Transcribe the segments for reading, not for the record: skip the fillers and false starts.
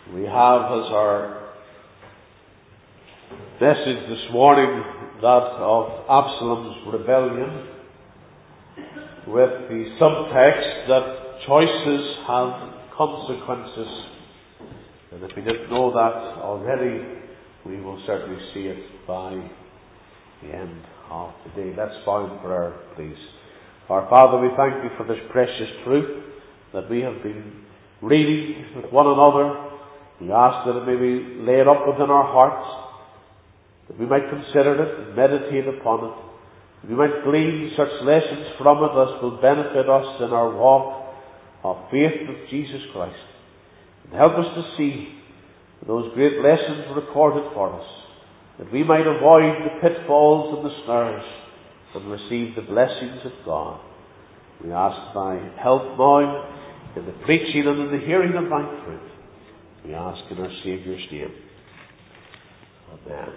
We have as our message this morning that of Absalom's rebellion, with the subtext that choices have consequences. And if we didn't know that already, we will certainly see it by the end of the day. Let's bow in prayer, please. Our Father, we thank you for this precious truth that we have been reading with one another. We ask that it may be laid up within our hearts, that we might consider it and meditate upon it, that we might glean such lessons from it as will benefit us in our walk of faith with Jesus Christ. And help us to see those great lessons recorded for us, that we might avoid the pitfalls and the snares and receive the blessings of God. We ask thy help now in the preaching and in the hearing of thy truth. We ask in our Saviour's name. Amen.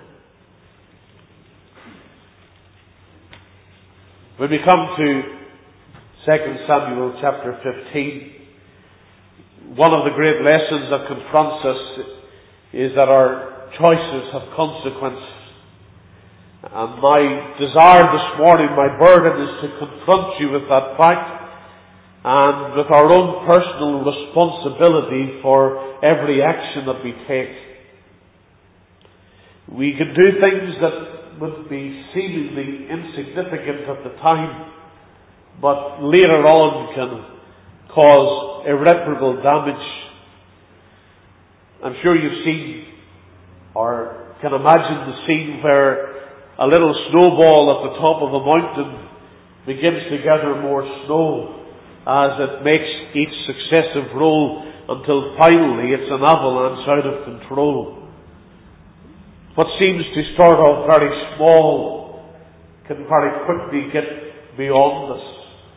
When we come to 2 Samuel chapter 15, one of the great lessons that confronts us is that our choices have consequences. And my desire this morning, my burden is to confront you with that fact and with our own personal responsibility for every action that we take. We can do things that would be seemingly insignificant at the time, but later on can cause irreparable damage. I'm sure you've seen or can imagine the scene where a little snowball at the top of a mountain begins to gather more snow as it makes each successive roll until finally it's an avalanche out of control. What seems to start off very small can very quickly get beyond us.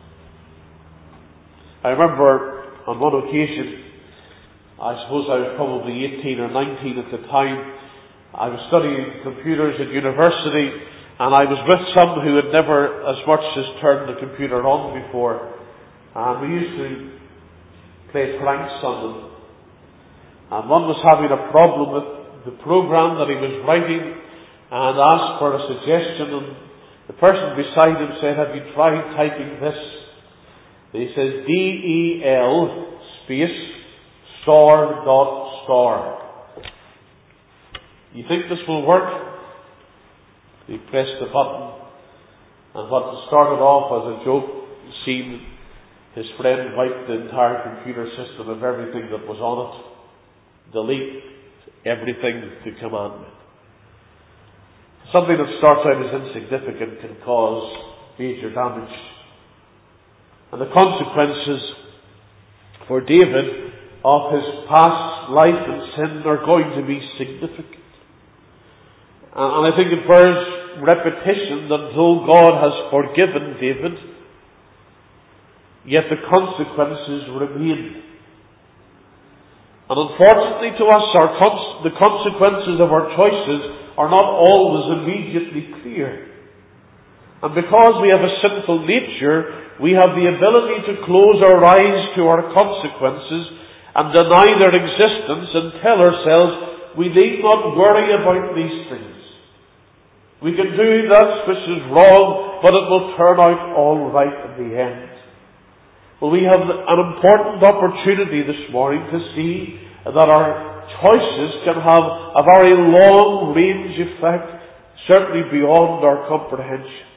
I remember on one occasion, I suppose I was probably 18 or 19 at the time, I was studying computers at university, and I was with some who had never as much as turned the computer on before. And we used to play pranks on them. And one was having a problem with the program that he was writing and asked for a suggestion. And the person beside him said, "Have you tried typing this?" And he says, DEL space star dot star. "You think this will work?" He pressed the button, and what started off as a joke seemed his friend wiped the entire computer system of everything that was on it. Delete everything to commandment. Something that starts out as insignificant can cause major damage. And the consequences for David of his past life and sin are going to be significant. And I think it bears repetition that though God has forgiven David, yet the consequences remain. And unfortunately to us, the consequences of our choices are not always immediately clear. And because we have a sinful nature, we have the ability to close our eyes to our consequences and deny their existence and tell ourselves we need not worry about these things. We can do that which is wrong, but it will turn out all right in the end. Well, we have an important opportunity this morning to see that our choices can have a very long-range effect, certainly beyond our comprehension.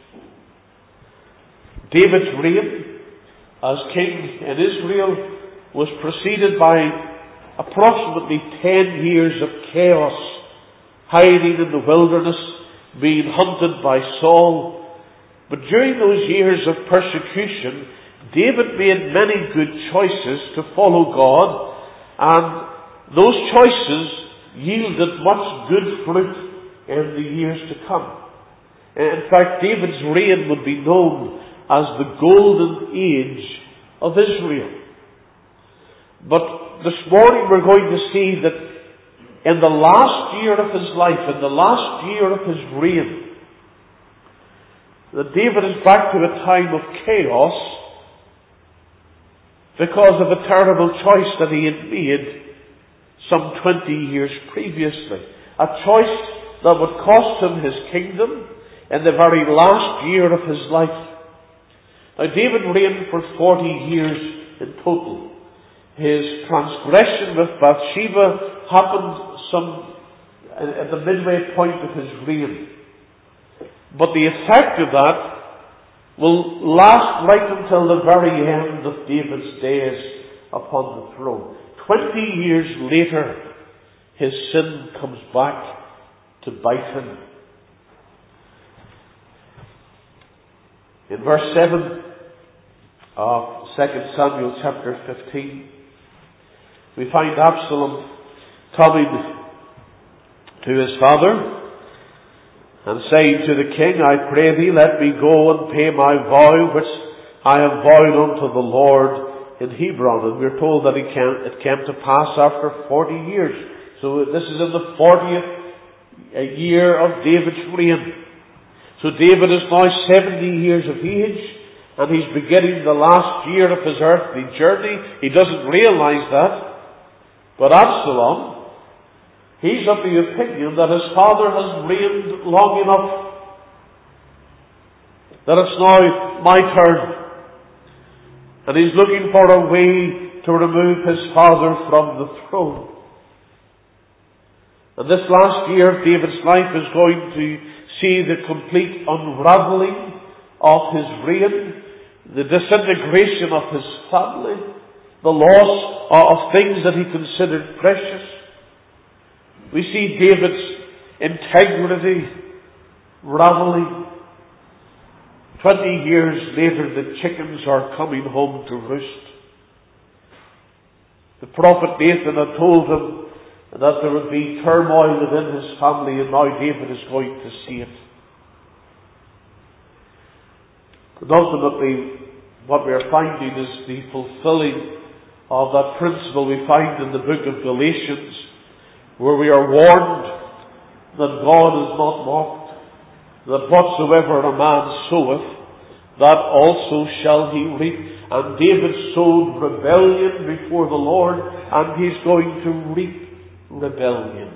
David's reign as king in Israel was preceded by approximately 10 years of chaos, hiding in the wilderness, being hunted by Saul. But during those years of persecution, David made many good choices to follow God, and those choices yielded much good fruit in the years to come. In fact, David's reign would be known as the golden age of Israel. But this morning we're going to see that in the last year of his life, in the last year of his reign, that David is back to a time of chaos because of a terrible choice that he had made some 20 years previously. A choice that would cost him his kingdom in the very last year of his life. Now, David reigned for 40 years in total. His transgression with Bathsheba happened at the midway point of his reign. But the effect of that will last right until the very end of David's days upon the throne. 20 years later, his sin comes back to bite him. In verse 7 of 2 Samuel chapter 15, we find Absalom coming to his father and saying to the king, I pray thee, let me go and pay my vow which I have vowed unto the Lord in Hebron. And we're told that it came to pass after 40 years. So this is in the 40th year of David's reign. So David is now 70 years of age, and he's beginning the last year of his earthly journey. He doesn't realize that. But Absalom, he's of the opinion that his father has reigned long enough, that it's now my turn. And he's looking for a way to remove his father from the throne. And this last year of David's life is going to see the complete unraveling of his reign, the disintegration of his family, the loss of things that he considered precious. We see David's integrity raveling. 20 years later, the chickens are coming home to roost. The prophet Nathan had told him that there would be turmoil within his family, and now David is going to see it. But ultimately, what we are finding is the fulfilling of that principle we find in the book of Galatians, where we are warned that God is not mocked, that whatsoever a man soweth, that also shall he reap. And David sowed rebellion before the Lord, and he's going to reap rebellion.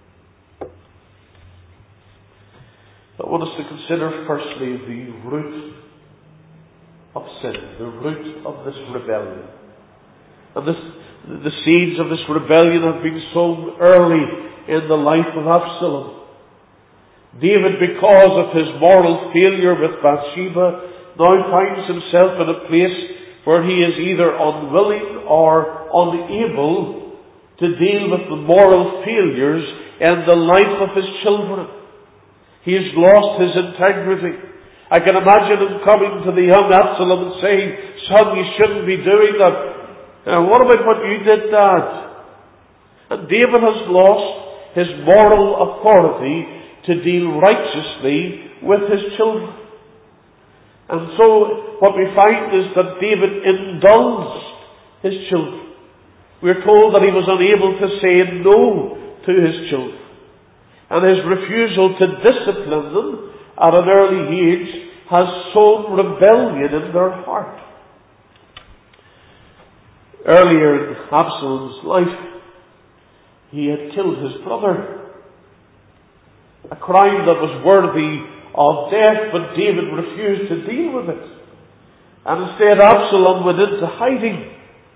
I want us to consider firstly the root of sin, the root of this rebellion. And the seeds of this rebellion have been sown early in the life of Absalom. David, because of his moral failure with Bathsheba, now finds himself in a place where he is either unwilling or unable to deal with the moral failures in the life of his children. He has lost his integrity. I can imagine him coming to the young Absalom and saying, son, you shouldn't be doing that. What about what you did, Dad? And David has lost his moral authority to deal righteously with his children. And so what we find is that David indulged his children. We're told that he was unable to say no to his children. And his refusal to discipline them at an early age has sown rebellion in their heart. Earlier in Absalom's life, he had killed his brother. A crime that was worthy of death, but David refused to deal with it. And instead Absalom went into hiding.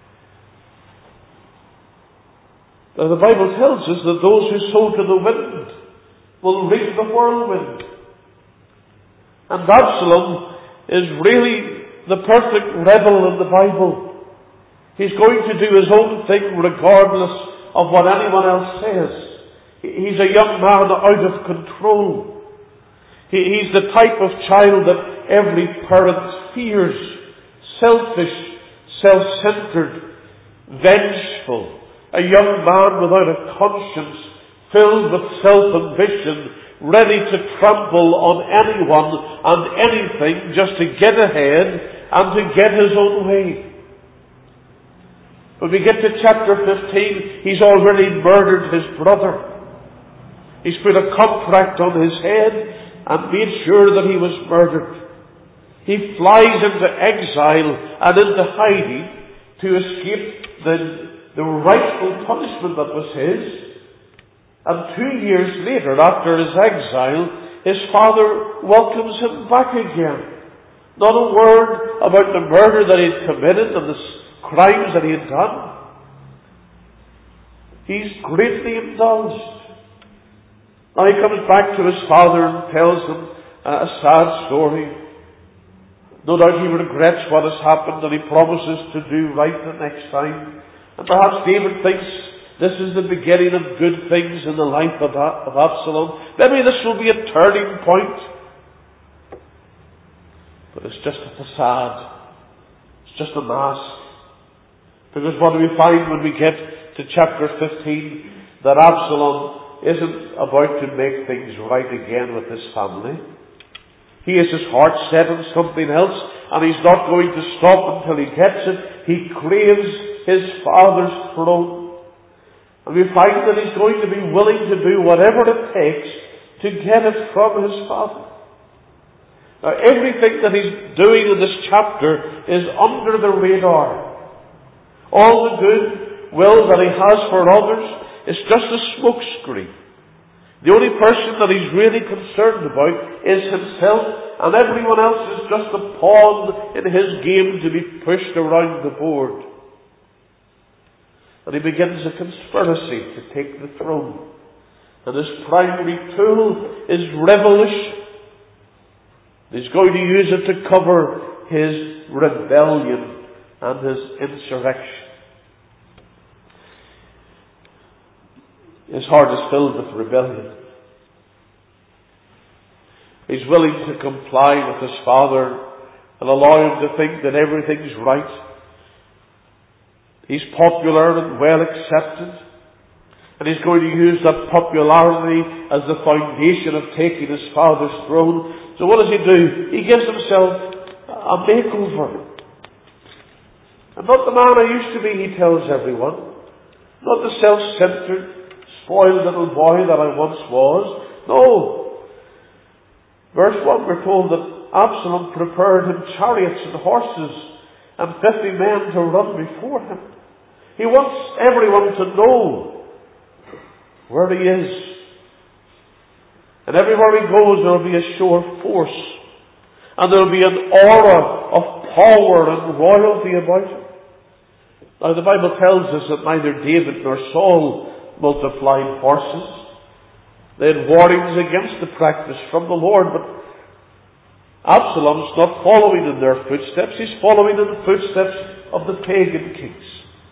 Now the Bible tells us that those who sow to the wind will reap the whirlwind. And Absalom is really the perfect rebel in the Bible. He's going to do his own thing regardless of what anyone else says. He's a young man out of control. He's the type of child that every parent fears. Selfish, self-centered, vengeful. A young man without a conscience, filled with self-ambition, ready to trample on anyone and anything just to get ahead and to get his own way. When we get to chapter 15, he's already murdered his brother. He's put a contract on his head and made sure that he was murdered. He flies into exile and into hiding to escape the rightful punishment that was his. And 2 years later, after his exile, his father welcomes him back again. Not a word about the murder that he had committed and the crimes that he had done. He's greatly indulged. Now he comes back to his father and tells him a sad story. No doubt he regrets what has happened, and he promises to do right the next time. And perhaps David thinks this is the beginning of good things in the life of Absalom. Maybe this will be a turning point. But it's just a facade. It's just a mask. Because what do we find when we get to chapter 15? That Absalom isn't about to make things right again with his family. He has his heart set on something else, and he's not going to stop until he gets it. He craves his father's throne. And we find that he's going to be willing to do whatever it takes to get it from his father. Now, everything that he's doing in this chapter is under the radar. All the good will that he has for others is just a smokescreen. The only person that he's really concerned about is himself, and everyone else is just a pawn in his game to be pushed around the board. And he begins a conspiracy to take the throne. And his primary tool is revolution. He's going to use it to cover his rebellion and his insurrection. His heart is filled with rebellion. He's willing to comply with his father and allow him to think that everything's right. He's popular and well accepted. And he's going to use that popularity as the foundation of taking his father's throne. So what does he do? He gives himself a makeover. I'm not the man I used to be, he tells everyone. Not the self-centered, spoiled little boy that I once was. No. Verse 1, we're told that Absalom prepared him chariots and horses and 50 men to run before him. He wants everyone to know where he is. And everywhere he goes, there will be a show of force. And there will be an aura of power and royalty about him. Now the Bible tells us that neither David nor Saul multiplied horses. They had warnings against the practice from the Lord, but Absalom's not following in their footsteps. He's following in the footsteps of the pagan kings.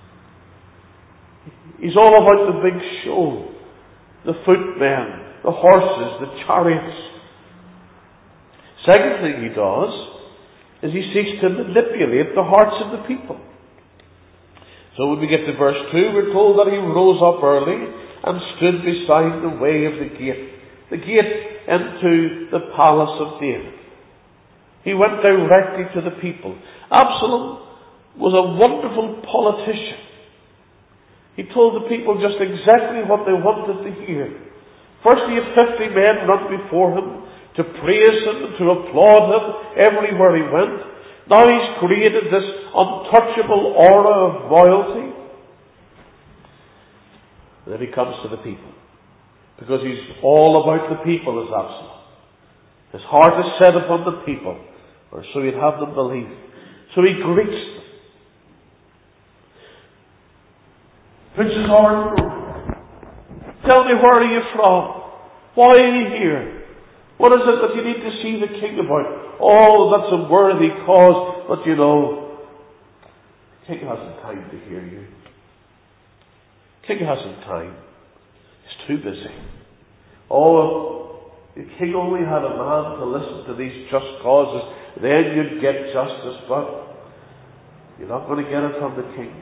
He's all about the big show. The footmen, the horses, the chariots. Second thing he does is he seeks to manipulate the hearts of the people. So when we get to verse 2, we're told that he rose up early and stood beside the way of the gate into the palace of David. He went directly to the people. Absalom was a wonderful politician. He told the people just exactly what they wanted to hear. First he had 50 men run before him to praise him and to applaud him everywhere he went. Now he's created this untouchable aura of royalty. And then he comes to the people. Because he's all about the people, as Absalom. His heart is set upon the people, or so he'd have them believe. So he greets them. Princes Orange, tell me, where are you from? Why are you here? What is it that you need to see the king about? Oh, that's a worthy cause, but you know, the king hasn't time to hear you. The king hasn't time. He's too busy. Oh, if the king only had a man to listen to these just causes, then you'd get justice, but you're not going to get it from the king.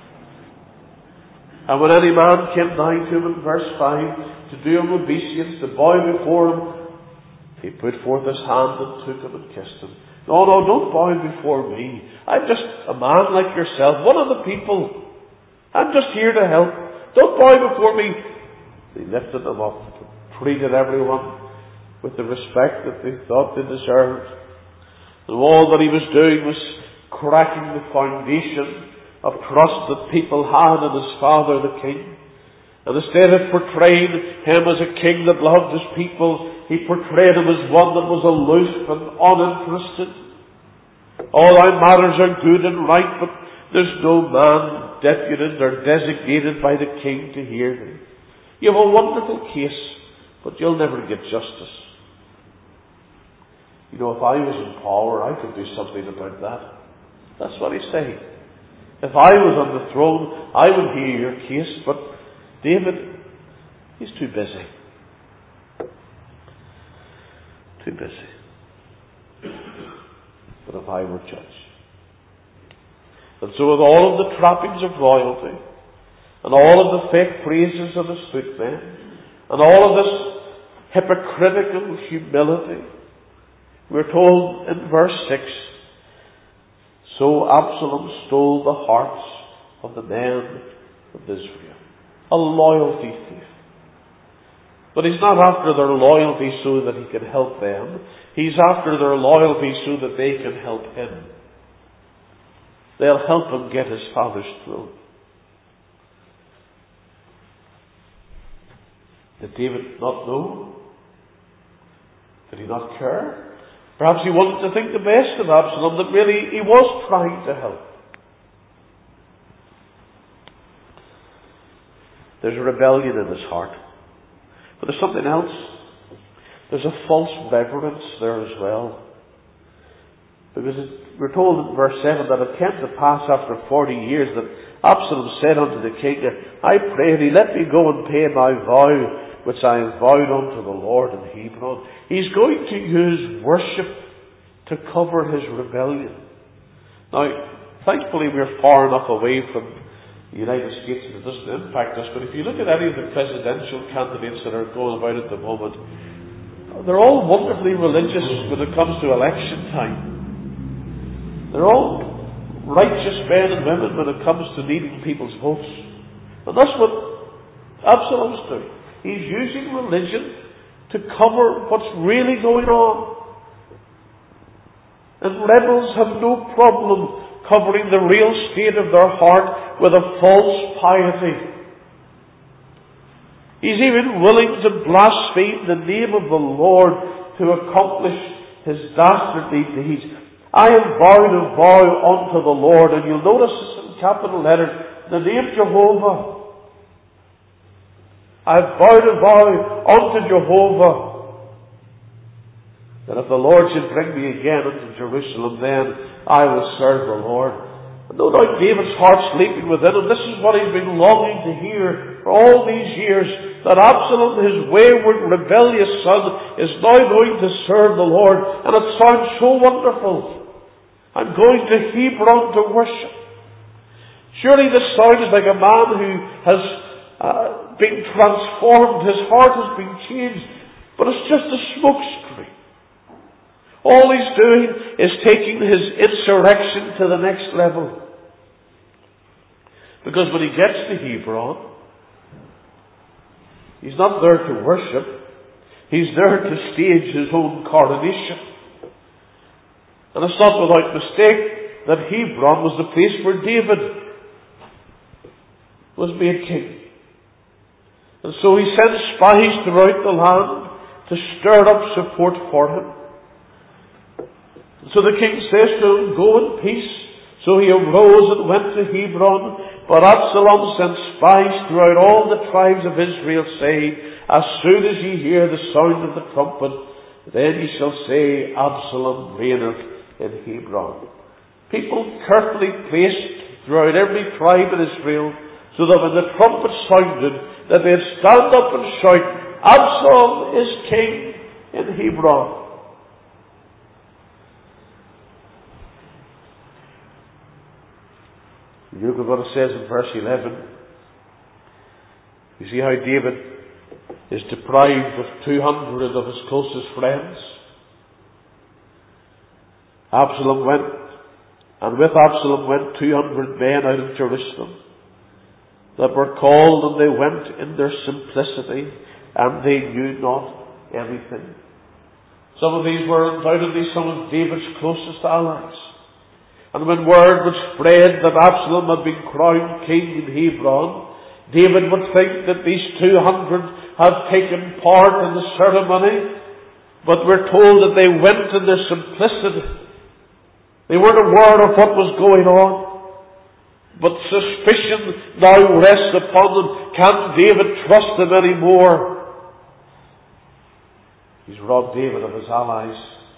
And when any man came nigh to him in verse 5 to do him obeisance, to bow before him, he put forth his hand and took him and kissed him. No, don't bow before me. I'm just a man like yourself, one of the people. I'm just here to help. Don't bow before me. He lifted them up and treated everyone with the respect that they thought they deserved. And all that he was doing was cracking the foundation of trust that people had in his father, the king. And instead of portraying him as a king that loved his people, he portrayed him as one that was aloof and uninterested. All thy matters are good and right, but there's no man deputed or designated by the king to hear thee. You have a wonderful case, but you'll never get justice. You know, if I was in power, I could do something about that. That's what he's saying. If I was on the throne, I would hear your case, but David, he's too busy. Too busy. But if I were judge. And so with all of the trappings of royalty, and all of the fake praises of the footmen, and all of this hypocritical humility, we're told in verse 6, so Absalom stole the hearts of the men of Israel. A loyalty thief. But he's not after their loyalty so that he can help them. He's after their loyalty so that they can help him. They'll help him get his father's throne. Did David not know? Did he not care? Perhaps he wanted to think the best of Absalom, that really he was trying to help. There's a rebellion in his heart. But there's something else. There's a false reverence there as well. Because we're told in verse 7 that it came to pass after 40 years that Absalom said unto the king, I pray thee, let me go and pay my vow which I have vowed unto the Lord in Hebron. He's going to use worship to cover his rebellion. Now, thankfully we're far enough away from the United States that it doesn't impact us, but if you look at any of the presidential candidates that are going about at the moment, they're all wonderfully religious when it comes to election time. They're all righteous men and women when it comes to needing people's votes. And that's what Absalom's doing. He's using religion to cover what's really going on. And rebels have no problem covering the real state of their heart with a false piety. He's even willing to blaspheme the name of the Lord to accomplish his dastardly deeds. I have vowed a vow unto the Lord, and you'll notice this in capital letters, the name Jehovah. I have vowed a vow unto Jehovah, that if the Lord should bring me again unto Jerusalem, then I will serve the Lord. And no doubt David's heart's leaping within him. This is what he's been longing to hear for all these years, that Absalom, his wayward, rebellious son, is now going to serve the Lord. And it sounds so wonderful. I'm going to Hebron to worship. Surely this sounds like a man who has been transformed. His heart has been changed. But it's just a smokescreen. All he's doing is taking his insurrection to the next level. Because when he gets to Hebron, he's not there to worship. He's there to stage his own coronation. And it's not without mistake that Hebron was the place where David was made king. And so he sent spies throughout the land to stir up support for him. So the king says to him, go in peace. So he arose and went to Hebron. But Absalom sent spies throughout all the tribes of Israel, saying, as soon as ye hear the sound of the trumpet, then ye shall say, Absalom reigneth in Hebron. People carefully placed throughout every tribe in Israel, so that when the trumpet sounded, that they'd stand up and shout, Absalom is king in Hebron. You look at what it says in verse 11. You see how David is deprived of 200 of his closest friends. Absalom went, and with Absalom went 200 men out of Jerusalem that were called, and they went in their simplicity, and they knew not anything. Some of these were undoubtedly some of David's closest allies. And when word was spread that Absalom had been crowned king in Hebron, David would think that these 200 had taken part in the ceremony, but we're told that they went in their simplicity. They weren't aware of what was going on. But suspicion now rests upon them. Can David trust them anymore? He's robbed David of his allies.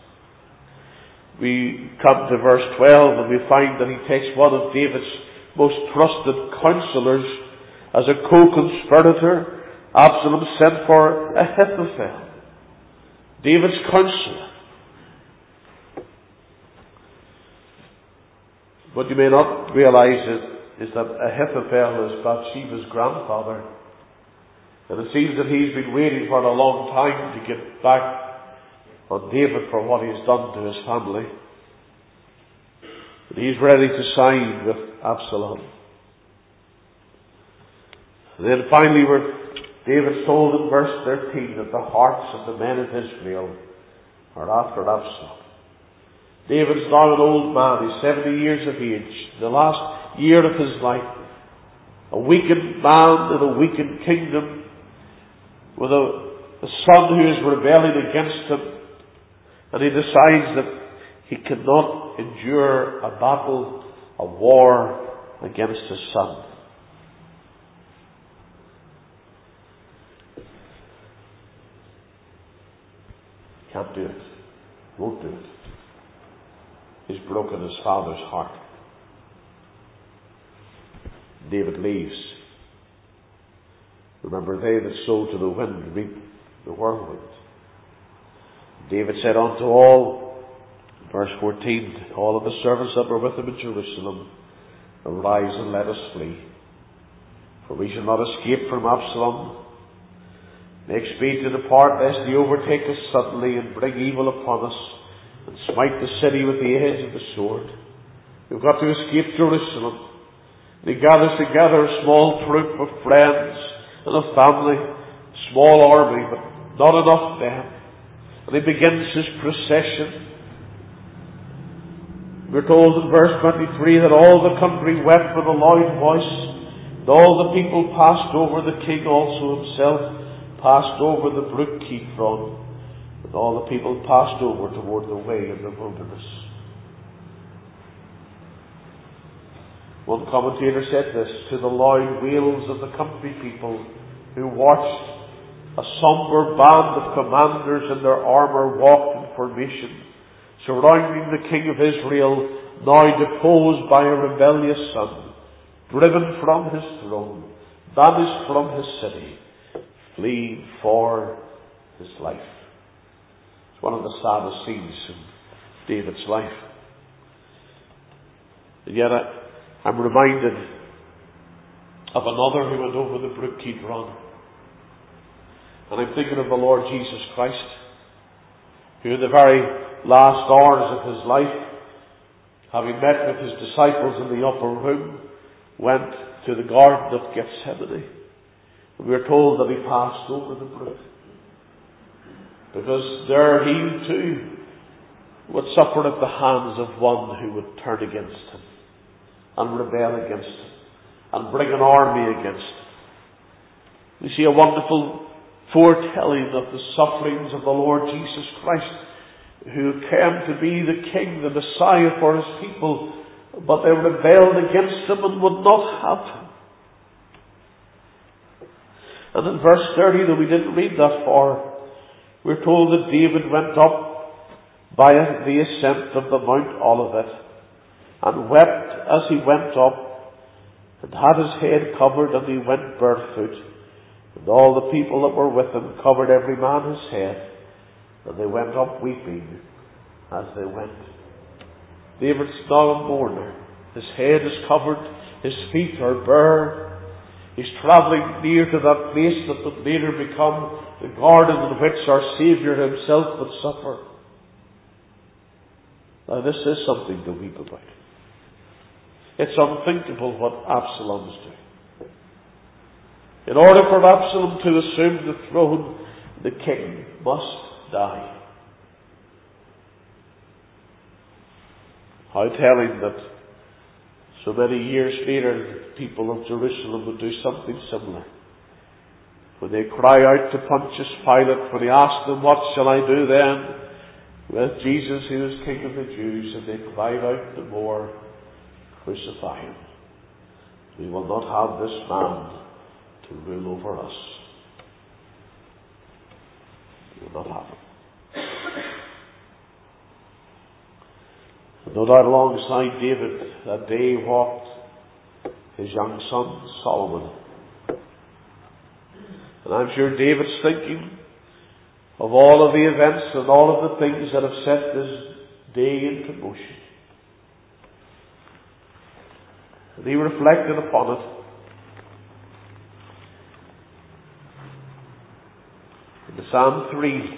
We come to verse 12 and we find that he takes one of David's most trusted counselors as a co-conspirator. Absalom sent for Ahithophel, David's counselor. What you may not realize is that Ahithophel is Bathsheba's grandfather. And it seems that he's been waiting for a long time to get back on David for what he's done to his family. And he's ready to side with Absalom. And then finally David told in verse 13 that the hearts of the men of Israel are after Absalom. David's now an old man. He's 70 years of age. The last year of his life. A weakened man in a weakened kingdom with a son who is rebelling against him. And he decides that he cannot endure a battle, a war against his son. Can't do it. Won't do it. He's broken his father's heart. David leaves. Remember, they that sow to the wind reap the whirlwind. David said unto all, verse 14, all of the servants that were with him in Jerusalem, arise and let us flee. For we shall not escape from Absalom. Make speed to depart, lest he overtake us suddenly and bring evil upon us, and smite the city with the edge of the sword. We've got to escape Jerusalem. And he gathers together a small troop of friends and a family, small army, but not enough men. And he begins his procession. We're told in verse 23 that all the country wept with a loud voice, and all the people passed over. The king also himself passed over the brook Kidron, and all the people passed over toward the way of the wilderness. One commentator said this: to the loud wails of the country people who watched, a somber band of commanders in their armour walked in formation, surrounding the king of Israel, now deposed by a rebellious son, driven from his throne, banished from his city, fleeing for his life. It's one of the saddest scenes in David's life. And yet I'm reminded of another who went over the brook Kidron. And I'm thinking of the Lord Jesus Christ, who in the very last hours of his life, having met with his disciples in the upper room, went to the Garden of Gethsemane. And we are told that he passed over the brook. Because there he too would suffer at the hands of one who would turn against him, and rebel against him, and bring an army against him. We see a wonderful foretelling of the sufferings of the Lord Jesus Christ, who came to be the King, the Messiah for his people, but they rebelled against him and would not have him. And in verse 30, though we didn't read that far, we're told that David went up by the ascent of the Mount Olivet, and wept as he went up, and had his head covered, and he went barefoot. And all the people that were with him covered every man his head, and they went up weeping as they went. David's now a mourner. His head is covered, his feet are bare. He's travelling near to that place that would later become the garden in which our Saviour himself would suffer. Now this is something to weep about. It's unthinkable what Absalom's doing. In order for Absalom to assume the throne, the king must die. How telling that so many years later the people of Jerusalem would do something similar. When they cry out to Pontius Pilate, when he asks them, what shall I do then with Jesus who is King of the Jews? And they cried out the more, crucify him. We will not have this man to rule over us. We will not have him. No doubt alongside David that day walked his young son Solomon. And I'm sure David's thinking of all of the events and all of the things that have set this day into motion. And he reflected upon it. In Psalm 3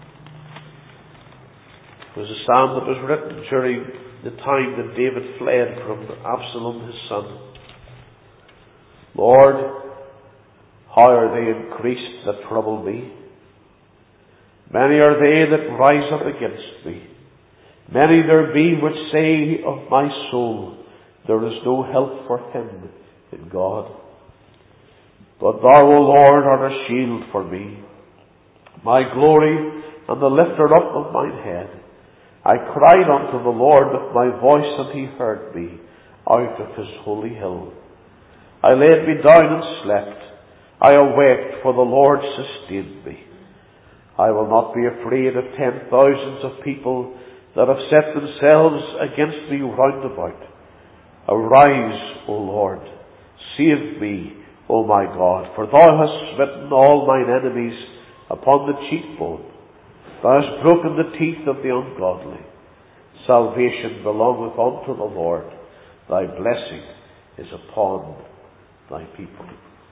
was a psalm that was written during the time that David fled from Absalom his son. Lord, how are they increased that trouble me? Many are they that rise up against me. Many there be which say of my soul, there is no help for him in God. But thou, O Lord, art a shield for me, my glory and the lifter up of mine head. I cried unto the Lord with my voice, and he heard me out of his holy hill. I laid me down and slept. I awaked, for the Lord sustained me. I will not be afraid of 10,000 of people that have set themselves against me round about. Arise, O Lord, save me, O my God, for thou hast smitten all mine enemies upon the cheekbone. Thou hast broken the teeth of the ungodly. Salvation belongeth unto the Lord. Thy blessing is upon thy people.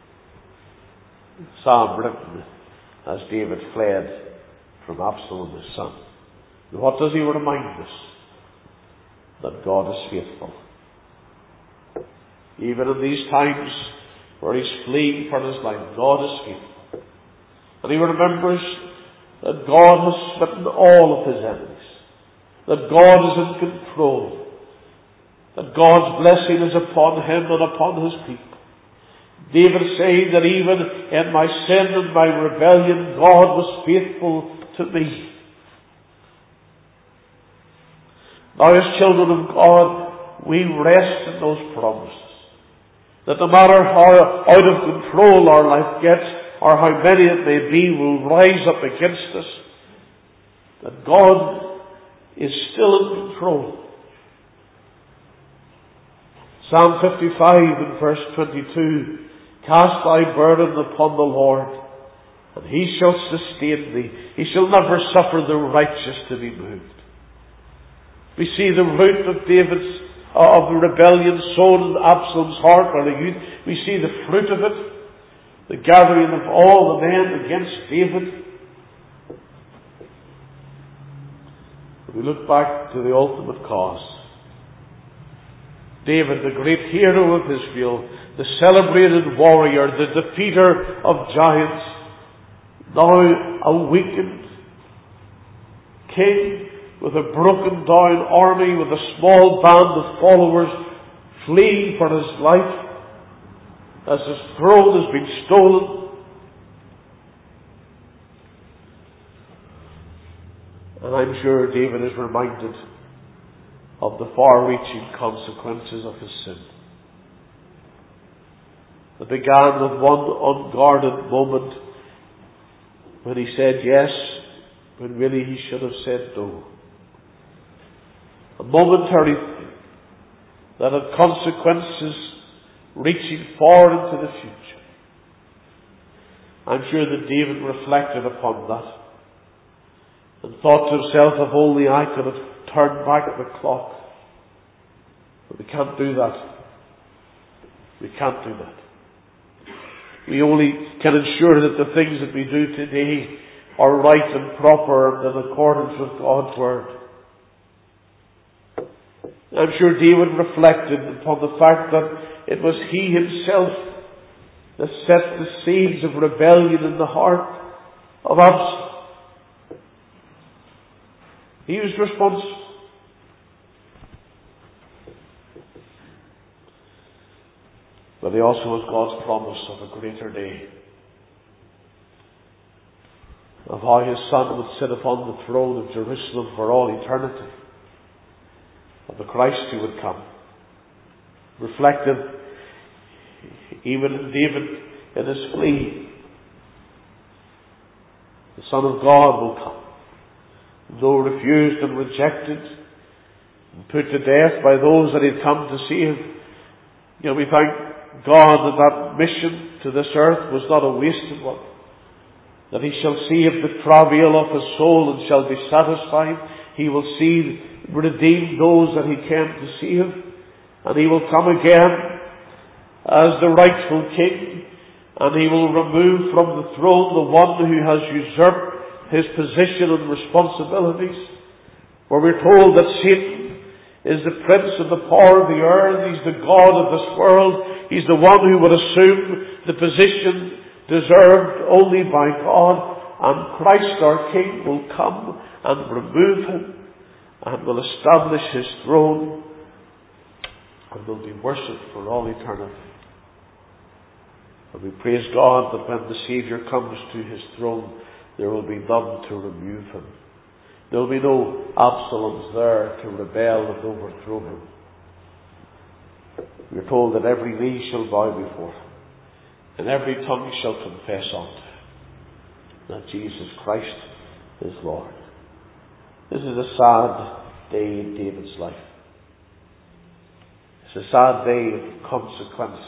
Psalm written as David fled from Absalom his son. And what does he remind us? That God is faithful. Even in these times where he's fleeing for his life, God is faithful. And he remembers that God has smitten all of his enemies. That God is in control. That God's blessing is upon him and upon his people. David saying that even in my sin and my rebellion, God was faithful to me. Now as children of God, we rest in those promises. That no matter how out of control our life gets, or how many it may be will rise up against us, that God is still in control. Psalm 55 and verse 22, cast thy burden upon the Lord, and he shall sustain thee. He shall never suffer the righteous to be moved. We see the root of the rebellion sown in Absalom's heart while a youth. We see the fruit of it. The gathering of all the men against David. We look back to the ultimate cause. David, the great hero of Israel, the celebrated warrior, the defeater of giants, now a weakened king with a broken down army, with a small band of followers fleeing for his life, as his throne has been stolen. And I'm sure David is reminded of the far-reaching consequences of his sin. It began with one unguarded moment when he said yes, when really he should have said no. A momentary thing that had consequences reaching far into the future. I'm sure that David reflected upon that and thought to himself, if only I could have turned back the clock. But we can't do that. We can't do that. We only can ensure that the things that we do today are right and proper and in accordance with God's Word. I'm sure David reflected upon the fact that it was he himself that set the seeds of rebellion in the heart of Absalom. He was responsible. but he also has God's promise of a greater day, of how his Son would sit upon the throne of Jerusalem for all eternity, of the Christ who would come, reflected even in David in his plea. The Son of God will come, though refused and rejected and put to death by those that he'd come to save. We thank God that that mission to this earth was not a wasted one, that he shall save the travail of his soul and shall be satisfied. He will redeem those that he came to save, and he will come again as the rightful king, and he will remove from the throne the one who has usurped his position and responsibilities. For we're told that Satan is the prince of the power of the earth. He's the god of this world. He's the one who would assume the position deserved only by God. And Christ our King will come and remove him and will establish his throne and will be worshipped for all eternity. And we praise God that when the Saviour comes to his throne, there will be none to remove him. There will be no Absaloms there to rebel and overthrow him. We are told that every knee shall bow before him, and every tongue shall confess unto him that Jesus Christ is Lord. This is a sad day in David's life. It's a sad day of consequences.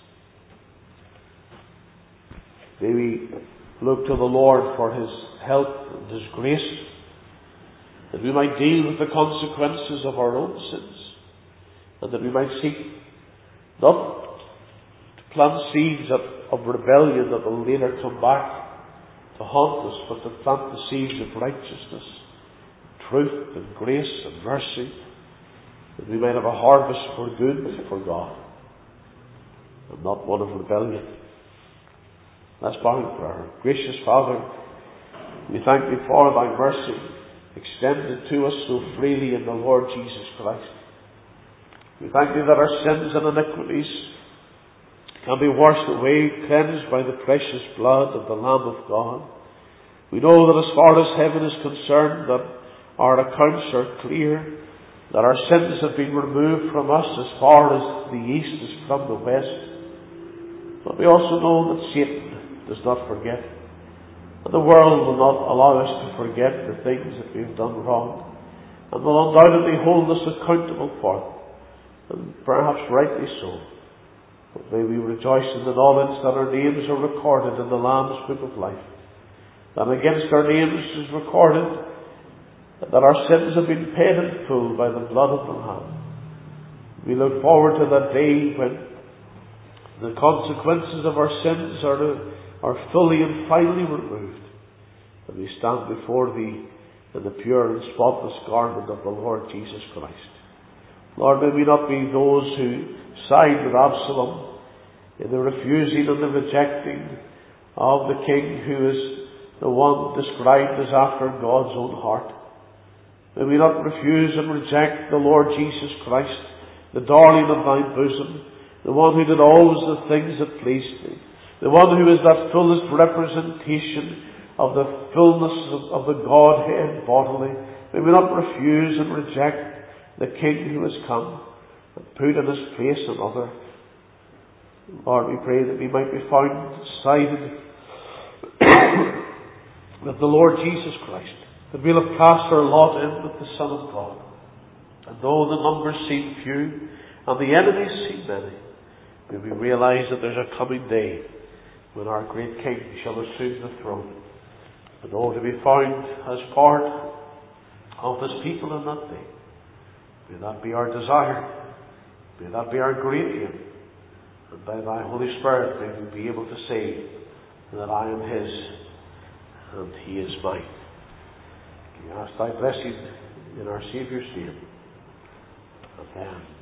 May we look to the Lord for his help and his grace, that we might deal with the consequences of our own sins, and that we might seek not to plant seeds of rebellion that will later come back to haunt us, but to plant the seeds of righteousness, truth and grace and mercy, that we might have a harvest for good for God, and not one of rebellion. Let's bow in prayer. Gracious Father, we thank thee for thy mercy extended to us so freely in the Lord Jesus Christ. We thank thee that our sins and iniquities can be washed away, cleansed by the precious blood of the Lamb of God. We know that as far as heaven is concerned, that our accounts are clear, that our sins have been removed from us as far as the east is from the west. But we also know that Satan does not forget, and the world will not allow us to forget the things that we have done wrong, and will undoubtedly hold us accountable for them, and perhaps rightly so. But may we rejoice in the knowledge that our names are recorded in the Lamb's Book of Life, that against our names is recorded that our sins have been paid in full by the blood of the Lamb. We look forward to that day when the consequences of our sins are fully and finally removed, and we stand before thee in the pure and spotless garment of the Lord Jesus Christ. Lord, may we not be those who side with Absalom in the refusing and the rejecting of the king who is the one described as after God's own heart. May we not refuse and reject the Lord Jesus Christ, the darling of thy bosom, the one who did always the things that pleased thee, the one who is that fullest representation of the fullness of the Godhead bodily. May we not refuse and reject the King who has come and put in his place another. Lord, we pray that we might be found sided with the Lord Jesus Christ, that we'll have cast our lot in with the Son of God. And though the numbers seem few and the enemies seem many, may we realize that there's a coming day when our great King shall assume the throne, and all to be found as part of his people in that day. May that be our desire. May that be our great aim. And by thy Holy Spirit may we be able to say that I am his and he is mine. We ask thy blessing in our Saviour's name. Amen.